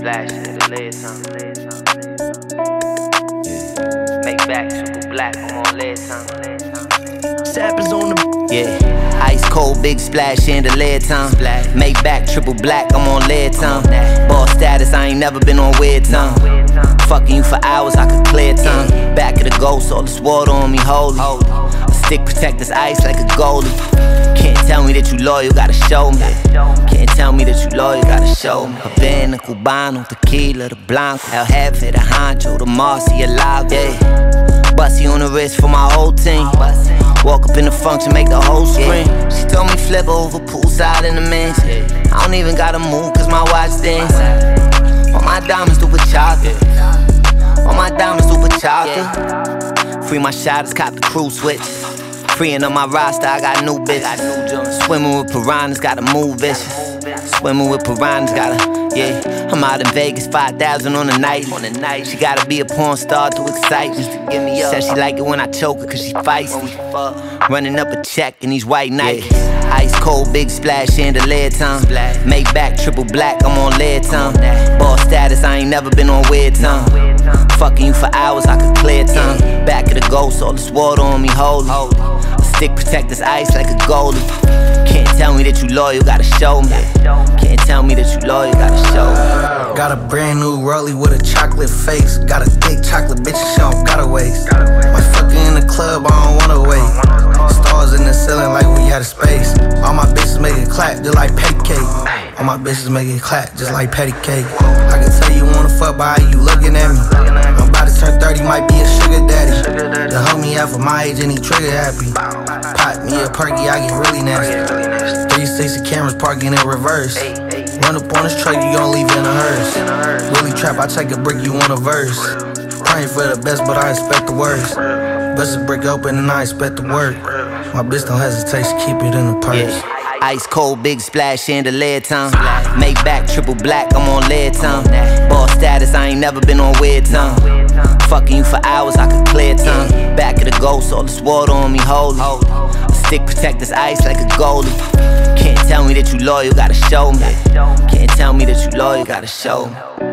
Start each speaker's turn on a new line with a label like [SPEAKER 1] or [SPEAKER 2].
[SPEAKER 1] splash in the lead time. Make back, triple black, I'm on lead time.
[SPEAKER 2] Sappers on the
[SPEAKER 3] Yeah, ice cold, big splash, chandelier time. Make back, triple black, I'm on lead time. Ball status, I ain't never been on weird time. Fucking you for hours, I could clear time. Back of the ghost, all this water on me holy. A stick protect this ice like a goalie. Can't tell me that you loyal, gotta show me. Can't tell me that you loyal, gotta show me. Havana, Cubano, tequila, the Blanco, El Jefe, the Honcho, the Marcy, Lago. Yeah, Bussy on the wrist for my whole team. Walk up in the function, make the whole screen. She told me flip over, poolside in the men's. I don't even gotta move, cause my watch dance. All my diamonds do with chocolate. All my diamonds do with chocolate. Free my shotters, cop the crew switch. Freeing on my roster, I got new bitches. Swimming with piranhas, gotta move vicious. Swimming with piranhas, gotta, yeah. I'm out in Vegas, 5,000 on the night. She gotta be a porn star to excite me. Said she like it when I choke her cause she feisty. Running up a check in these white Nikes. Ice cold, big splash, chandelier time. Make back, triple black, I'm on lead time. Ball status, I ain't never been on weird time. Fucking you for hours, I could clear time. Back of the ghost, all this water on me holy. A stick protect this ice like a goalie. Can't tell me that you loyal, gotta show me. Can't tell me that you loyal, gotta show me.
[SPEAKER 2] Got a brand new rollie with a chocolate face. Got a thick chocolate bitch, she don't got a waist. My fucker in the club, I don't wanna wait. Stars in the ceiling like we had a space. All my bitches make it clap just like patty cake. All my bitches make it clap just like patty cake. I can tell you wanna fuck by how you looking at me. I'm about to turn 30, might be a sugar daddy. The homie half of my age and he trigger happy. Pop me a perky, I get really nasty. 360 cameras parking in reverse. Run up on this truck, you gon' leave in a hearse. Really trap, I take a brick, you want a verse. Praying for the best, but I expect the worst. Bust a brick open and I expect the work. My bitch don't hesitate, she keep it in the purse.
[SPEAKER 3] Ice cold, big splash, chandelier time. Make back, triple black, I'm on lead time. Ball status, I ain't never been on weird time. Fucking you for hours, I could clear time. Back of the ghost, all this water on me holy. A stick protect this ice like a goalie. Can't tell me that you loyal, gotta show me. Can't tell me that you loyal, gotta show me.